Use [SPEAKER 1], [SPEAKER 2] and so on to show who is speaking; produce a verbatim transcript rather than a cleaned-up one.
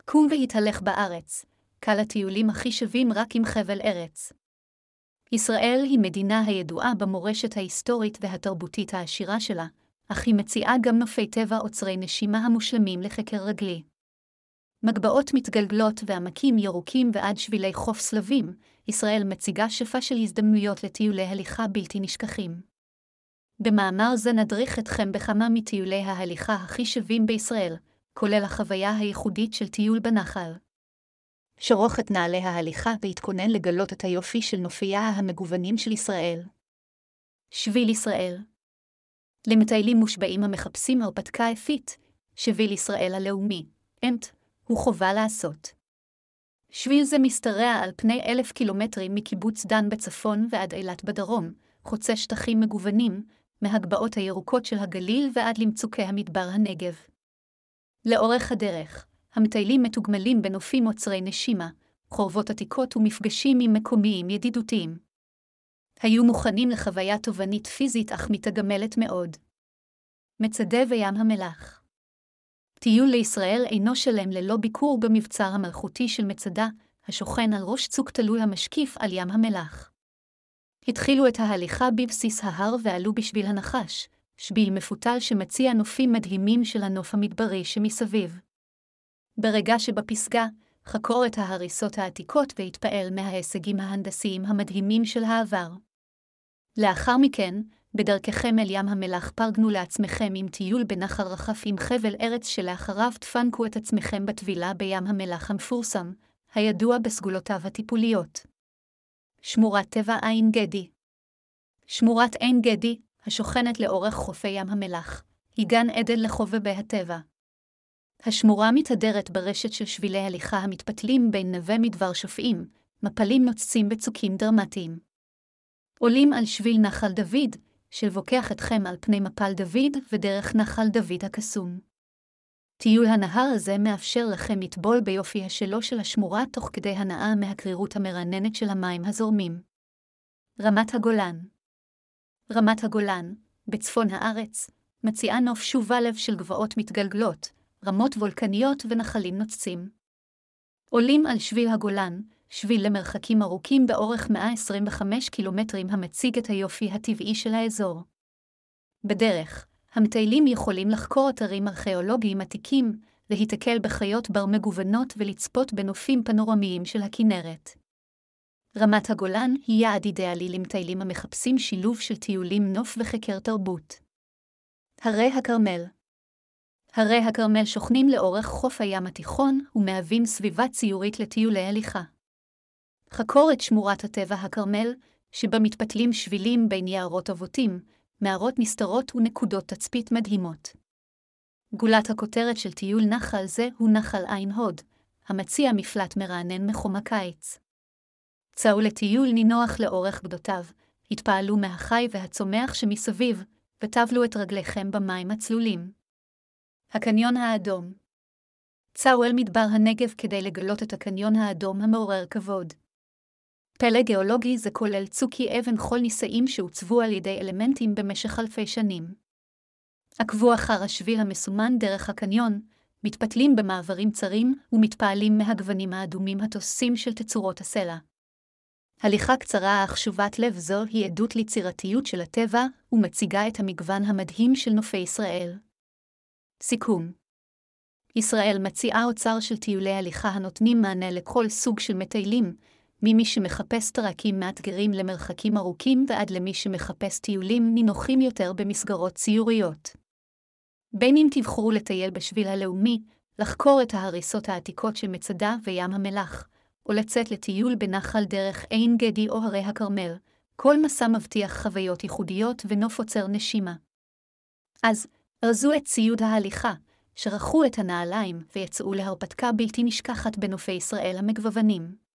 [SPEAKER 1] קום והתהלך בארץ, קל הטיולים הכי שווים רק עם חבל ארץ. ישראל היא מדינה הידועה במורשת ההיסטורית והתרבותית העשירה שלה, אך היא מציעה גם נופי טבע אוצרי נשימה המושלמים לחקר רגלי. מגבעות מתגלגלות ועמקים ירוקים ועד שבילי חוף סלבים, ישראל מציגה שפע של הזדמנויות לטיולי הליכה בלתי נשכחים. במאמר זה נדריך אתכם בכמה מטיולי ההליכה הכי שווים בישראל, כולל החוויה הייחודית של טיול בנחל. שרוך את נעלי ההליכה והתכונן לגלות את היופי של נופייה המגוונים של ישראל. שביל ישראל. למטיילים מושבעים המחפשים הרפתקה יפית, שביל ישראל הלאומי, אמט, הוא חובה לעשות. שביל זה משתרע על פני אלף קילומטרים מקיבוץ דן בצפון ועד אילת בדרום, חוצה שטחים מגוונים, מהגבעות הירוקות של הגליל ועד למצוקי המדבר הנגב. לאורך הדרך, המטיילים מתוגמלים בנופים אוצרי נשימה, חורבות עתיקות ומפגשים עם מקומיים ידידותיים. היו מוכנים לחוויה תובענית פיזית אך מתגמלת מאוד. מצדה וים המלח. טיול לישראל אינו שלם ללא ביקור במבצר המלכותי של מצדה, השוכן על ראש צוק תלול המשקיף על ים המלח. התחילו את ההליכה בבסיס ההר ועלו בשביל הנחש, שביל מפותל שמציע נופים מדהימים של הנוף המדברי שמסביב. ברגע שבפסגה, חקור את ההריסות העתיקות והתפעל מההישגים ההנדסיים המדהימים של העבר. לאחר מכן, בדרככם אל ים המלח פרגנו לעצמכם עם טיול בנחל רחף עם חבל ארץ שלאחריו תפנקו את עצמכם בטבילה בים המלח המפורסם, הידוע בסגולותיו הטיפוליות. שמורת טבע עין גדי. שמורת עין גדי, השוכנת לאורך חופי ים המלח, היא גן עדן לחובבי הטבע. השמורה מתהדרת ברשת של שבילי הליכה המתפתלים בין נווה מדבר שופעים, מפלים נוצצים בצוקים דרמטיים. עולים על שביל נחל דוד, שלבוקח אתכם על פני מפל דוד ודרך נחל דוד הקסום. טיול הנהר הזה מאפשר לכם לטבול ביופי השלו של השמורה תוך כדי הנאה מהקרירות המרננת של המים הזורמים. רמת הגולן. רמת הגולן, בצפון הארץ, מציעה נוף שובה לב של גבעות מתגלגלות, רמות וולקניות ונחלים נוצצים. עולים על שביל הגולן, שביל למרחקים ארוכים באורך מאה עשרים וחמישה קילומטרים המציג את היופי הטבעי של האזור. בדרך, המטיילים יכולים לחקור אתרים ארכיאולוגיים עתיקים, להיתקל בחיות בר מגוונות ולצפות בנופים פנורמיים של הכנרת. רמת הגולן היא יעד אידיאלי למטיילים המחפשים שילוב של טיולים נוף וחקר תרבות. הרי הכרמל. הרי הכרמל שוכנים לאורך חוף הים התיכון ומהווים סביבה ציורית לטיולי הליכה. חקור את שמורת הטבע הכרמל, שבה מתפתלים שבילים בין יערות אבותים, מערות נסתרות ונקודות תצפית מדהימות. גולת הכותרת של טיול נחל זה הוא נחל עין הוד, המציע מפלט מרענן מחום הקיץ. צאו לטיול נינוח לאורך גדותיו, התפעלו מהחי והצומח שמסביב, וטבלו את רגליכם במים הצלולים. הקניון האדום. צאו אל מדבר הנגב כדי לגלות את הקניון האדום המעורר כבוד. פלא גיאולוגי זה כולל צוקי אבן חול נישאים שהוצבו על ידי אלמנטים במשך אלפי שנים. עקבו אחר השביל המסומן דרך הקניון, מתפתלים במעברים צרים ומתפעלים מהגוונים האדומים התוססים של תצורות הסלע. הליכה קצרה אך שובת לב זו היא עדות ליצירתיות של הטבע ומציגה את המגוון המדהים של נופי ישראל. סיכום. ישראל מציעה אוצר של טיולי הליכה הנותנים מענה לכל סוג של מטיילים, ממי שמחפש טרקים מאתגרים למרחקים ארוכים ועד למי שמחפש טיולים נינוחים יותר במסגרות ציוריות. בין אם תבחרו לטייל בשביל הלאומי, לחקור את ההריסות העתיקות של מצדה וים המלח, או לצאת לטיול בנחל דרך עין גדי או הרי הכרמל, כל מסע מבטיח חוויות ייחודיות ונוף עוצר נשימה. אז, ארזו את ציוד ההליכה, שרכו את הנעליים ויצאו להרפתקה בלתי נשכחת בנופי ישראל המגוונים.